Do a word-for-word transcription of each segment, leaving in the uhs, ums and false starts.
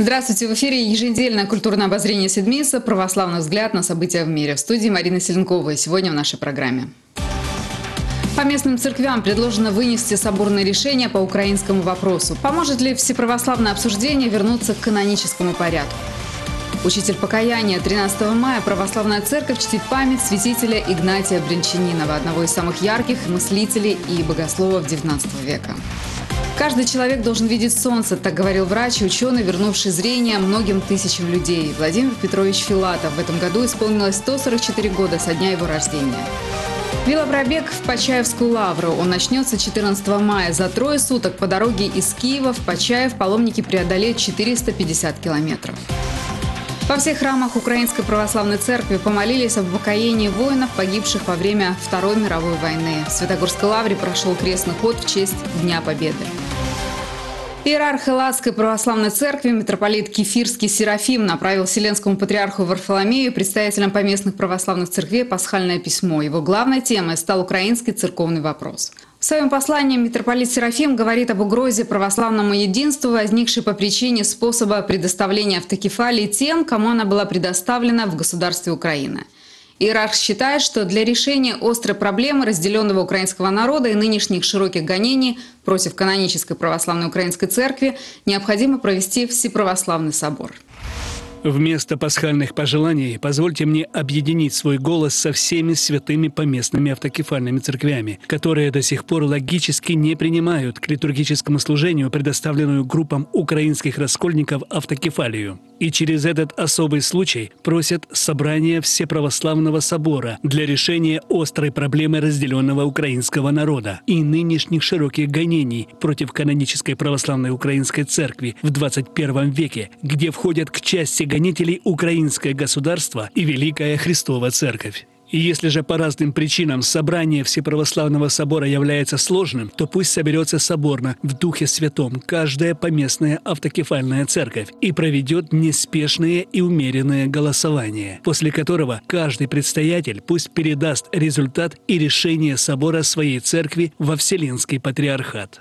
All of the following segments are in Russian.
Здравствуйте! В эфире еженедельное культурное обозрение Сидмиса «Православный взгляд на события в мире». В студии Марина Селенкова. Сегодня в нашей программе. По местным церквям предложено вынести соборное решение по украинскому вопросу. Поможет ли всеправославное обсуждение вернуться к каноническому порядку? Учитель покаяния. тринадцатого мая православная церковь чтит память святителя Игнатия Брянчанинова, одного из самых ярких мыслителей и богословов девятнадцатого века. Каждый человек должен видеть солнце, так говорил врач и ученый, вернувший зрение многим тысячам людей. Владимир Петрович Филатов. В этом году исполнилось сто сорок четыре года со дня его рождения. Велопробег в Почаевскую лавру. Он начнется четырнадцатого мая. За трое суток по дороге из Киева в Почаев паломники преодолеют четыреста пятьдесят километров. Во всех храмах Украинской Православной Церкви помолились об упокоении воинов, погибших во время Второй мировой войны. В Святогорской лавре прошел крестный ход в честь Дня Победы. Иерарх Элладской Православной Церкви митрополит Кефирский Серафим направил Вселенскому патриарху Варфоломею и представителям поместных православных церквей пасхальное письмо. Его главной темой стал украинский церковный вопрос. В своем послании митрополит Серафим говорит об угрозе православному единству, возникшей по причине способа предоставления автокефалии тем, кому она была предоставлена в государстве Украина. Иерарх считает, что для решения острой проблемы разделенного украинского народа и нынешних широких гонений против канонической православной украинской церкви необходимо провести Всеправославный собор. Вместо пасхальных пожеланий позвольте мне объединить свой голос со всеми святыми поместными автокефальными церквями, которые до сих пор логически не принимают к литургическому служению предоставленную группам украинских раскольников автокефалию. И через этот особый случай просят собрания Всеправославного собора для решения острой проблемы разделенного украинского народа и нынешних широких гонений против канонической православной украинской церкви в двадцать первом веке, где входят к части гонителей украинское государство и Великая Христова Церковь. И если же по разным причинам собрание Всеправославного собора является сложным, то пусть соберется соборно в Духе Святом каждая поместная автокефальная церковь и проведет неспешное и умеренное голосование, после которого каждый предстоятель пусть передаст результат и решение собора своей церкви во Вселенский патриархат.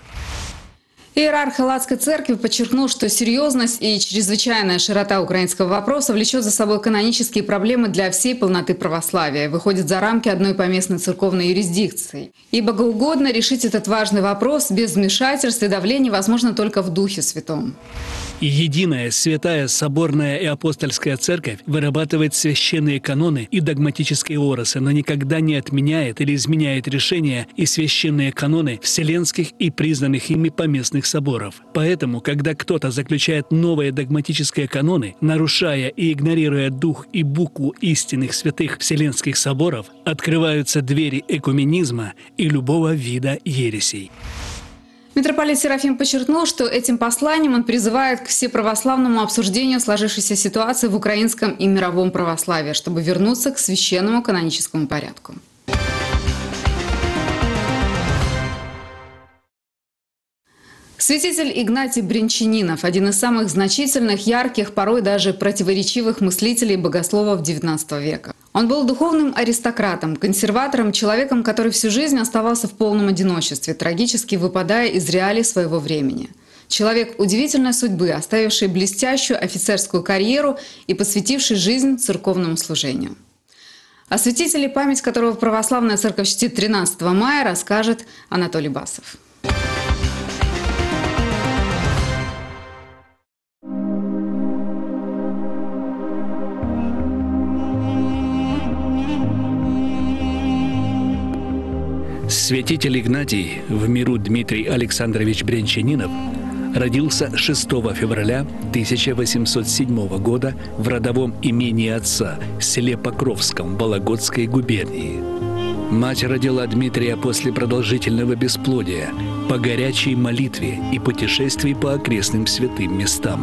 Иерарх Элладской церкви подчеркнул, что серьезность и чрезвычайная широта украинского вопроса влечет за собой канонические проблемы для всей полноты православия, выходит за рамки одной поместной церковной юрисдикции. И богоугодно решить этот важный вопрос без вмешательств и давления возможно только в Духе Святом. Единая, святая, соборная и апостольская церковь вырабатывает священные каноны и догматические оросы, но никогда не отменяет или изменяет решения и священные каноны вселенских и признанных ими поместных соборов. Поэтому, когда кто-то заключает новые догматические каноны, нарушая и игнорируя дух и букву истинных святых вселенских соборов, открываются двери экуменизма и любого вида ересей. Митрополит Серафим подчеркнул, что этим посланием он призывает к всеправославному обсуждению сложившейся ситуации в украинском и мировом православии, чтобы вернуться к священному каноническому порядку. Святитель Игнатий Брянчанинов – один из самых значительных, ярких, порой даже противоречивых мыслителей и богословов девятнадцатого века. Он был духовным аристократом, консерватором, человеком, который всю жизнь оставался в полном одиночестве, трагически выпадая из реалий своего времени. Человек удивительной судьбы, оставивший блестящую офицерскую карьеру и посвятивший жизнь церковному служению. О святителе, память которого православная церковь чтит тринадцатого мая, расскажет Анатолий Басов. Святитель Игнатий, в миру Дмитрий Александрович Брянчанинов, родился шестого февраля тысяча восемьсот седьмого года в родовом имении отца, в селе Покровском Вологодской губернии. Мать родила Дмитрия после продолжительного бесплодия, по горячей молитве и путешествий по окрестным святым местам.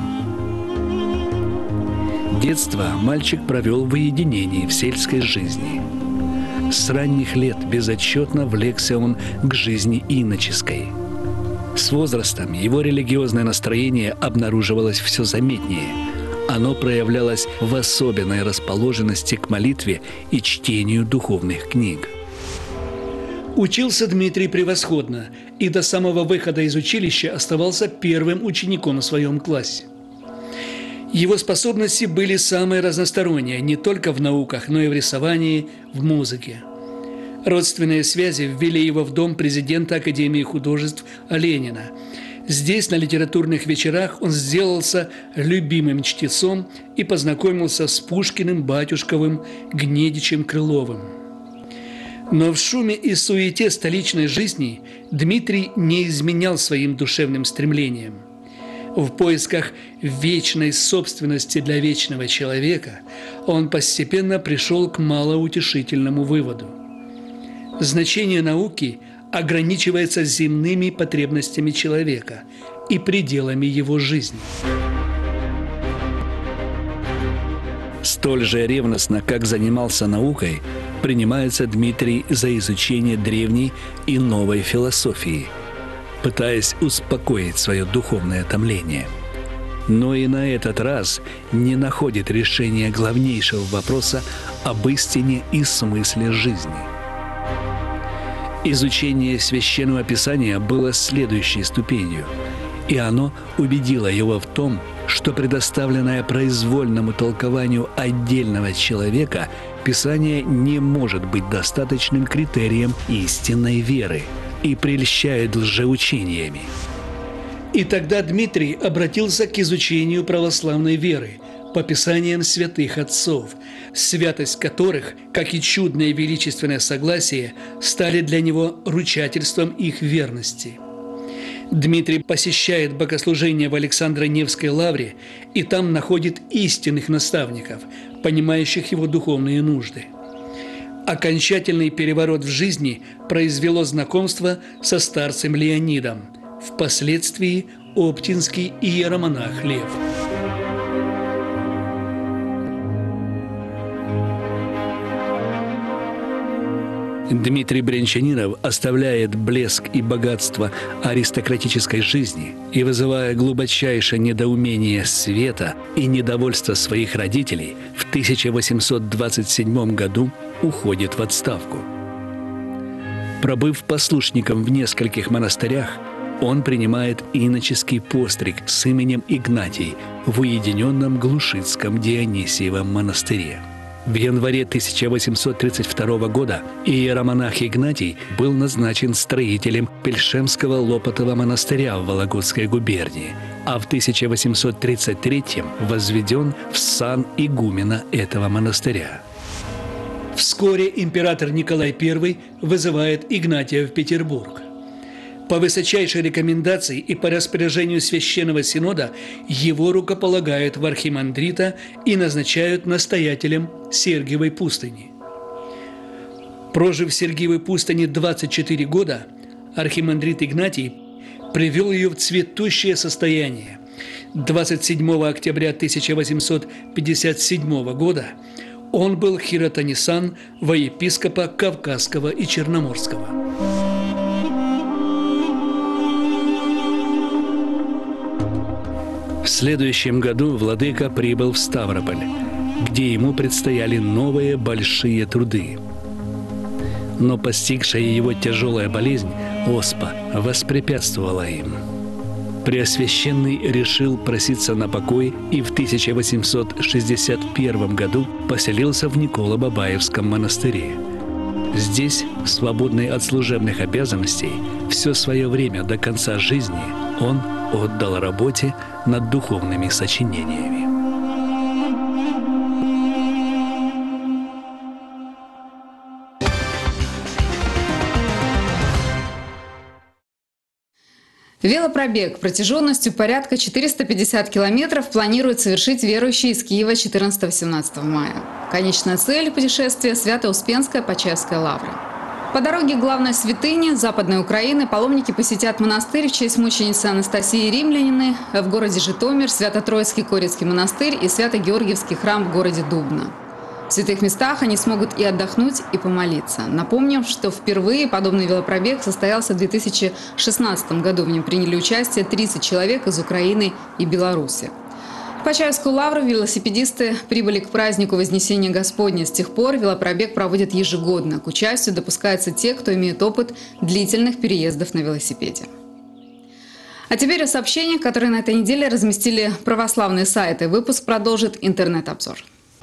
Детство мальчик провел в уединении в сельской жизни. С ранних лет безотчетно влекся он к жизни иноческой. С возрастом его религиозное настроение обнаруживалось все заметнее. Оно проявлялось в особенной расположенности к молитве и чтению духовных книг. Учился Дмитрий превосходно и до самого выхода из училища оставался первым учеником в своем классе. Его способности были самые разносторонние, не только в науках, но и в рисовании, в музыке. Родственные связи ввели его в дом президента Академии художеств Ленина. Здесь, на литературных вечерах, он сделался любимым чтецом и познакомился с Пушкиным, Батюшковым, Гнедичем, Крыловым. Но в шуме и суете столичной жизни Дмитрий не изменял своим душевным стремлениям. В поисках вечной собственности для вечного человека он постепенно пришел к малоутешительному выводу. Значение науки ограничивается земными потребностями человека и пределами его жизни. Столь же ревностно, как занимался наукой, принимается Дмитрий за изучение древней и новой философии, пытаясь успокоить свое духовное томление. Но и на этот раз не находит решения главнейшего вопроса об истине и смысле жизни. Изучение Священного Писания было следующей ступенью, и оно убедило его в том, что предоставленное произвольному толкованию отдельного человека Писание не может быть достаточным критерием истинной веры и прельщает лжеучениями. И тогда Дмитрий обратился к изучению православной веры по писаниям святых отцов, святость которых, как и чудное величественное согласие, стали для него ручательством их верности. Дмитрий посещает богослужение в Александро-Невской лавре и там находит истинных наставников, понимающих его духовные нужды. Окончательный переворот в жизни произвело знакомство со старцем Леонидом, впоследствии оптинский иеромонах Лев. Дмитрий Брянчанинов оставляет блеск и богатство аристократической жизни и, вызывая глубочайшее недоумение света и недовольство своих родителей, в тысяча восемьсот двадцать седьмом году уходит в отставку. Пробыв послушником в нескольких монастырях, он принимает иноческий постриг с именем Игнатий в уединенном Глушицком Дионисиевом монастыре. В январе тысяча восемьсот тридцать второго года иеромонах Игнатий был назначен строителем Пельшемского Лопотова монастыря в Вологодской губернии, а в тысяча восемьсот тридцать третьем возведен в сан игумена этого монастыря. Вскоре император Николай Первый вызывает Игнатия в Петербург. По высочайшей рекомендации и по распоряжению Священного Синода его рукополагают в архимандрита и назначают настоятелем Сергиевой пустыни. Прожив в Сергиевой пустыне двадцать четыре года, архимандрит Игнатий привел ее в цветущее состояние. двадцать седьмого октября тысяча восемьсот пятьдесят седьмого года он был хиротонисан во епископа Кавказского и Черноморского. В следующем году владыка прибыл в Ставрополь, где ему предстояли новые большие труды. Но постигшая его тяжелая болезнь, оспа, воспрепятствовала им. Преосвященный решил проситься на покой и в тысяча восемьсот шестьдесят первом году поселился в Николо-Бабаевском монастыре. Здесь, свободный от служебных обязанностей, все свое время до конца жизни он отдал работе над духовными сочинениями. Велопробег протяженностью порядка четыреста пятьдесят километров планируют совершить верующие из Киева четырнадцатого-семнадцатого мая. Конечная цель путешествия – Свято-Успенская Почаевская лавра. По дороге к главной святыне Западной Украины паломники посетят монастырь в честь мученицы Анастасии Римлянины в городе Житомир, Свято-Троицкий Корецкий монастырь и Свято-Георгиевский храм в городе Дубно. В святых местах они смогут и отдохнуть, и помолиться. Напомним, что впервые подобный велопробег состоялся в две тысячи шестнадцатом году. В нем приняли участие тридцать человек из Украины и Беларуси. В Почаевскую лавру велосипедисты прибыли к празднику Вознесения Господня. С тех пор велопробег проводят ежегодно. К участию допускаются те, кто имеет опыт длительных переездов на велосипеде. А теперь о сообщениях, которые на этой неделе разместили православные сайты. Выпуск продолжит интернет-обзор.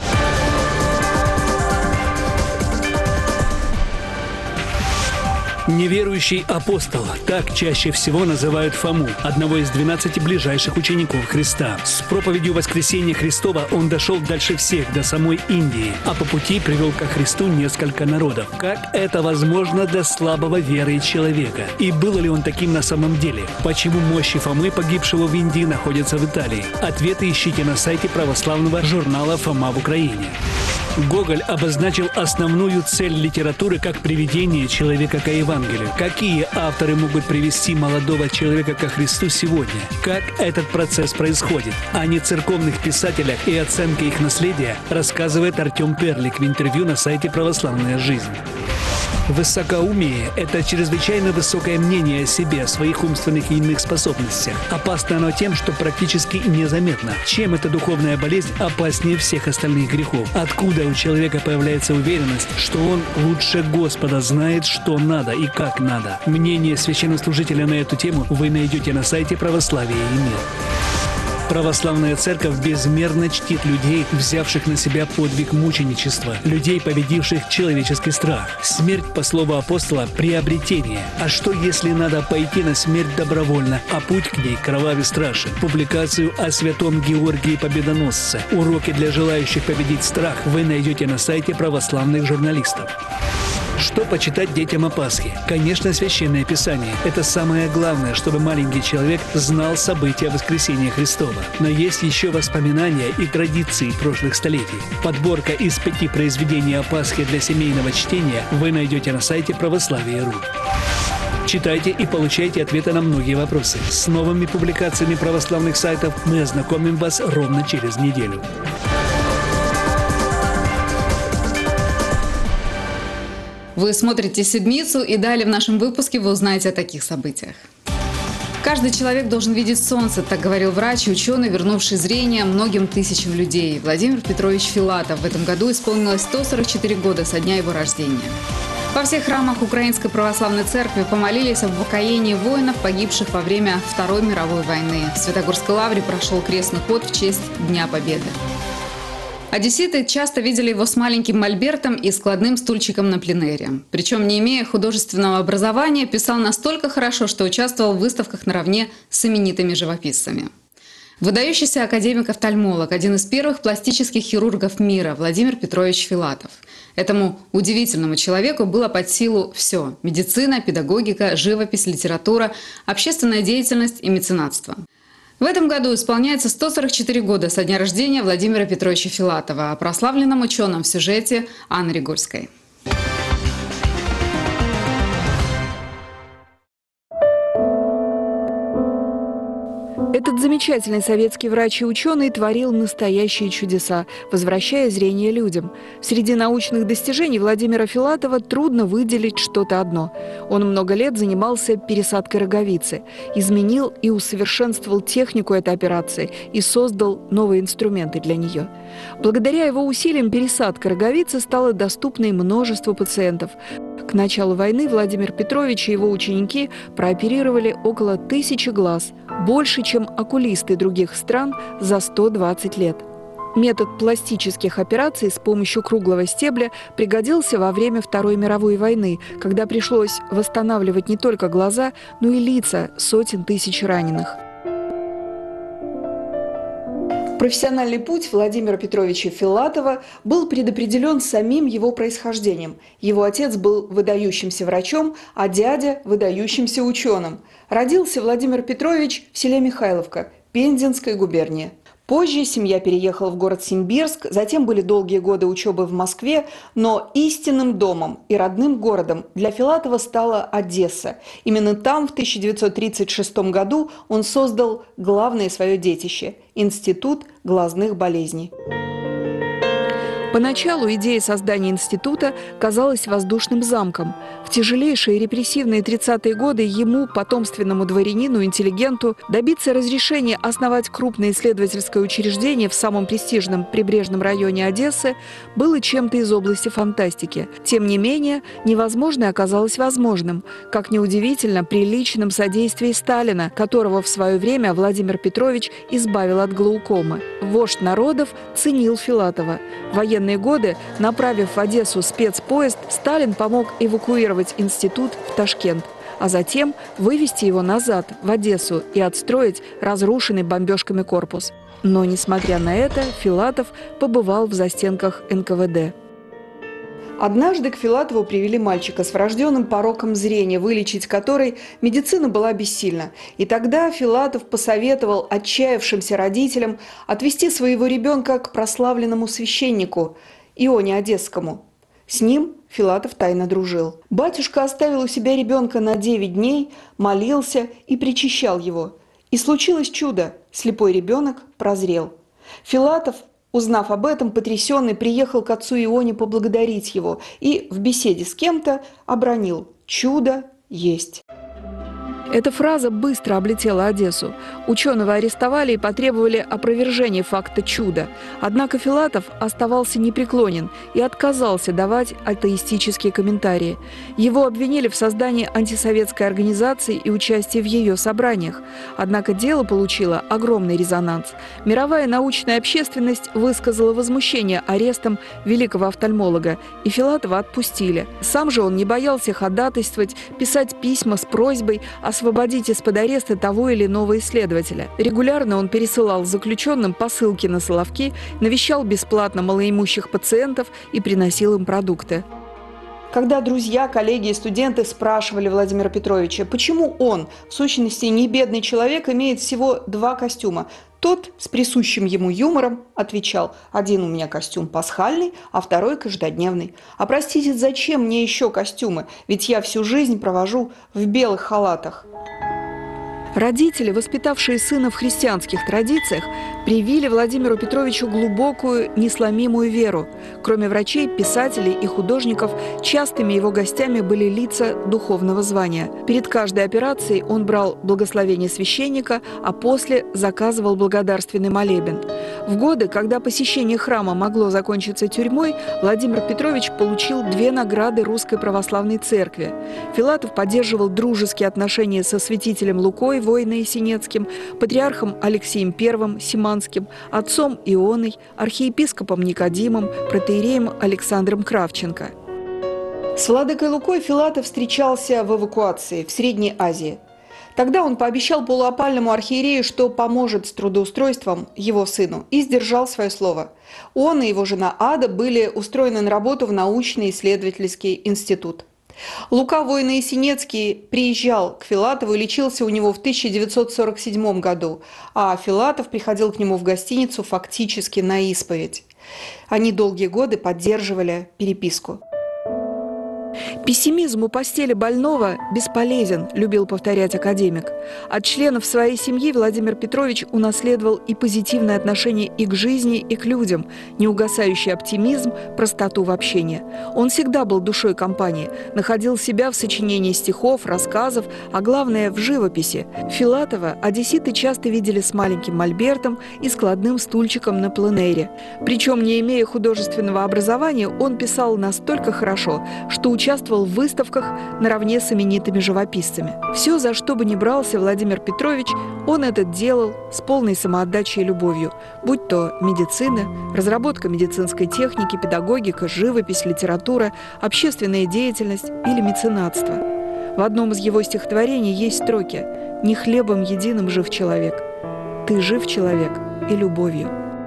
Неверующий апостол. Так чаще всего называют Фому, одного из двенадцати ближайших учеников Христа. С проповедью воскресения Христова он дошел дальше всех, до самой Индии, а по пути привел ко Христу несколько народов. Как это возможно для слабого веры человека? И был ли он таким на самом деле? Почему мощи Фомы, погибшего в Индии, находятся в Италии? Ответы ищите на сайте православного журнала «Фома в Украине». Гоголь обозначил основную цель литературы как приведение человека к Евангелию. Какие авторы могут привести молодого человека ко Христу сегодня? Как этот процесс происходит? О нецерковных писателях и оценке их наследия рассказывает Артем Перлик в интервью на сайте «Православная жизнь». Высокоумие – это чрезвычайно высокое мнение о себе, о своих умственных и иных способностях. Опасно оно тем, что практически незаметно. Чем эта духовная болезнь опаснее всех остальных грехов? Откуда у человека появляется уверенность, что он лучше Господа знает, что надо и как надо? Мнение священнослужителя на эту тему вы найдете на сайте «Православие и мир». Православная церковь безмерно чтит людей, взявших на себя подвиг мученичества, людей, победивших человеческий страх. Смерть, по слову апостола, – приобретение. А что, если надо пойти на смерть добровольно, а путь к ней кровав и страшен? Публикацию о святом Георгии Победоносце «Уроки для желающих победить страх» вы найдете на сайте православных журналистов. Что почитать детям о Пасхе? Конечно, Священное Писание. Это самое главное, чтобы маленький человек знал события воскресения Христова. Но есть еще воспоминания и традиции прошлых столетий. Подборка из пяти произведений о Пасхе для семейного чтения вы найдете на сайте православие точка ру. Читайте и получайте ответы на многие вопросы. С новыми публикациями православных сайтов мы ознакомим вас ровно через неделю. Вы смотрите «Седмицу», и далее в нашем выпуске вы узнаете о таких событиях. Каждый человек должен видеть солнце, так говорил врач и ученый, вернувший зрение многим тысячам людей. Владимир Петрович Филатов. В этом году исполнилось сто сорок четыре года со дня его рождения. Во всех храмах Украинской Православной Церкви помолились об упокоении воинов, погибших во время Второй мировой войны. В Святогорской лавре прошел крестный ход в честь Дня Победы. Одесситы часто видели его с маленьким мольбертом и складным стульчиком на пленэре. Причем, не имея художественного образования, писал настолько хорошо, что участвовал в выставках наравне с именитыми живописцами. Выдающийся академик-офтальмолог, один из первых пластических хирургов мира, Владимир Петрович Филатов. Этому удивительному человеку было под силу все – медицина, педагогика, живопись, литература, общественная деятельность и меценатство. В этом году исполняется сто сорок четыре года со дня рождения Владимира Петровича Филатова, о прославленном ученом в сюжете Анны Ригольской. Этот замечательный советский врач и ученый творил настоящие чудеса, возвращая зрение людям. Среди научных достижений Владимира Филатова трудно выделить что-то одно. Он много лет занимался пересадкой роговицы, изменил и усовершенствовал технику этой операции и создал новые инструменты для нее. Благодаря его усилиям пересадка роговицы стала доступной множеству пациентов. К началу войны Владимир Петрович и его ученики прооперировали около тысячи глаз, больше, чем окулисты других стран за сто двадцать лет. Метод пластических операций с помощью круглого стебля пригодился во время Второй мировой войны, когда пришлось восстанавливать не только глаза, но и лица сотен тысяч раненых. Профессиональный путь Владимира Петровича Филатова был предопределен самим его происхождением. Его отец был выдающимся врачом, а дядя – выдающимся ученым. Родился Владимир Петрович в селе Михайловка, Пензенской губернии. Позже семья переехала в город Симбирск, затем были долгие годы учебы в Москве, но истинным домом и родным городом для Филатова стала Одесса. Именно там в тысяча девятьсот тридцать шестом году он создал главное свое детище – Институт глазных болезней. Поначалу идея создания института казалась воздушным замком. В тяжелейшие репрессивные тридцатые годы ему, потомственному дворянину, интеллигенту, добиться разрешения основать крупное исследовательское учреждение в самом престижном прибрежном районе Одессы было чем-то из области фантастики. Тем не менее, невозможное оказалось возможным. Как неудивительно, при личном содействии Сталина, которого в свое время Владимир Петрович избавил от глаукомы. Вождь народов ценил Филатова. В военные годы, направив в Одессу спецпоезд, Сталин помог эвакуировать институт в Ташкент, а затем вывести его назад, в Одессу, и отстроить разрушенный бомбежками корпус. Но, несмотря на это, Филатов побывал в застенках эн ка вэ дэ. Однажды к Филатову привели мальчика с врожденным пороком зрения, вылечить который медицина была бессильна. И тогда Филатов посоветовал отчаявшимся родителям отвести своего ребенка к прославленному священнику Ионе Одесскому. С ним Филатов тайно дружил. Батюшка оставил у себя ребенка на девять дней, молился и причащал его. И случилось чудо – слепой ребенок прозрел. Филатов, узнав об этом, потрясенный, приехал к отцу Ионе поблагодарить его и в беседе с кем-то обронил: «Чудо есть». Эта фраза быстро облетела Одессу. Ученого арестовали и потребовали опровержения факта чуда. Однако Филатов оставался непреклонен и отказался давать атеистические комментарии. Его обвинили в создании антисоветской организации и участии в ее собраниях. Однако дело получило огромный резонанс. Мировая научная общественность высказала возмущение арестом великого офтальмолога, и Филатова отпустили. Сам же он не боялся ходатайствовать, писать письма с просьбой о освободить из-под ареста того или иного исследователя. Регулярно он пересылал заключенным посылки на Соловки, навещал бесплатно малоимущих пациентов и приносил им продукты. Когда друзья, коллеги и студенты спрашивали Владимира Петровича, почему он, в сущности не бедный человек, имеет всего два костюма, тот с присущим ему юмором отвечал: один у меня костюм пасхальный, а второй каждодневный. А простите, зачем мне еще костюмы? Ведь я всю жизнь провожу в белых халатах. Родители, воспитавшие сына в христианских традициях, привили Владимиру Петровичу глубокую, несломимую веру. Кроме врачей, писателей и художников, частыми его гостями были лица духовного звания. Перед каждой операцией он брал благословение священника, а после заказывал благодарственный молебен. В годы, когда посещение храма могло закончиться тюрьмой, Владимир Петрович получил две награды Русской Православной Церкви. Филатов поддерживал дружеские отношения со святителем Лукой Воино-Ясенецким, патриархом Алексеем Первым Симанским, отцом Ионой, архиепископом Никодимом, протоиереем Александром Кравченко. С владыкой Лукой Филатов встречался в эвакуации в Средней Азии. Тогда он пообещал полуопальному архиерею, что поможет с трудоустройством его сыну, и сдержал свое слово. Он и его жена Ада были устроены на работу в научно-исследовательский институт. Лука Воино-Ясенецкий приезжал к Филатову и лечился у него в тысяча девятьсот сорок седьмом году, а Филатов приходил к нему в гостиницу фактически на исповедь. Они долгие годы поддерживали переписку. «Пессимизм у постели больного бесполезен», – любил повторять академик. От членов своей семьи Владимир Петрович унаследовал и позитивное отношение и к жизни, и к людям, неугасающий оптимизм, простоту в общении. Он всегда был душой компании, находил себя в сочинении стихов, рассказов, а главное – в живописи. Филатова одесситы часто видели с маленьким мольбертом и складным стульчиком на пленэре. Причем, не имея художественного образования, он писал настолько хорошо, что участвовал в выставках наравне с именитыми живописцами. Все, за что бы ни брался Владимир Петрович, он это делал с полной самоотдачей и любовью, будь то медицина, разработка медицинской техники, педагогика, живопись, литература, общественная деятельность или меценатство. В одном из его стихотворений есть строки: «Не хлебом единым жив человек, ты жив человек и любовью».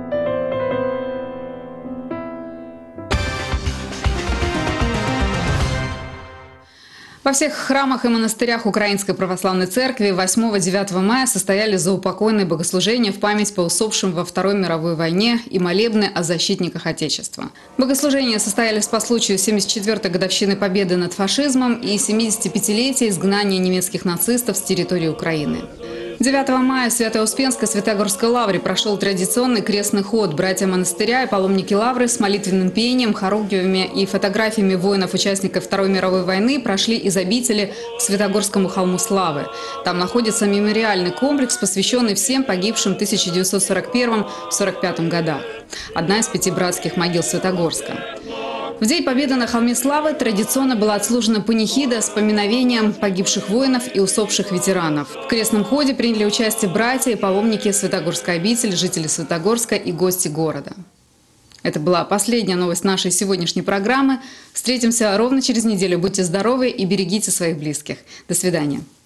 Во всех храмах и монастырях Украинской Православной Церкви восьмого-девятого мая состояли заупокойные богослужения в память по усопшим во Второй мировой войне и молебны о защитниках Отечества. Богослужения состоялись по случаю семьдесят четвёртой годовщины победы над фашизмом и семидесятипятилетия изгнания немецких нацистов с территории Украины. девятого мая в Свято-Успенской Святогорской лавре прошел традиционный крестный ход. Братья монастыря и паломники лавры с молитвенным пением, хоругвиями и фотографиями воинов-участников Второй мировой войны прошли из обители к Святогорскому холму славы. Там находится мемориальный комплекс, посвященный всем погибшим в тысяча девятьсот сорок первом — сорок пятом годах. Одна из пяти братских могил Святогорска. В День Победы на холме славы традиционно была отслужена панихида с поминовением погибших воинов и усопших ветеранов. В крестном ходе приняли участие братья и паломники Святогорской обители, жители Святогорска и гости города. Это была последняя новость нашей сегодняшней программы. Встретимся ровно через неделю. Будьте здоровы и берегите своих близких. До свидания.